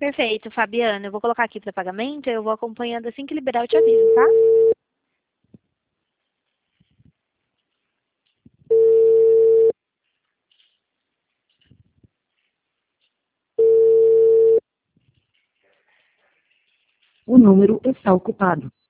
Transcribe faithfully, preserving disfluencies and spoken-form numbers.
Perfeito, Fabiana. Eu vou colocar aqui para pagamento, eu vou acompanhando assim que liberar, eu te aviso, tá? O número está ocupado.